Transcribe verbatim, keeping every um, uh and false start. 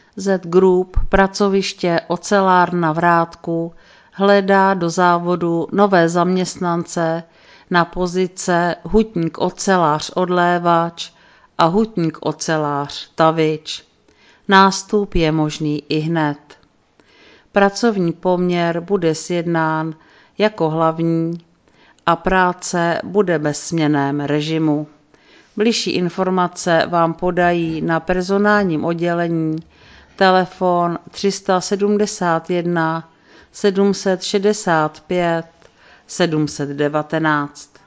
Z Group, pracoviště Ocelárna v Rádku, hledá do závodu nové zaměstnance na pozice hutník ocelář odlévač a hutník ocelář tavič. Nástup je možný ihned. Pracovní poměr bude sjednán jako hlavní a práce bude ve směnném režimu. Bližší informace vám podají na personálním oddělení telefon tři sedmdesát jedna sedm set šedesát pět sedm set devatenáct.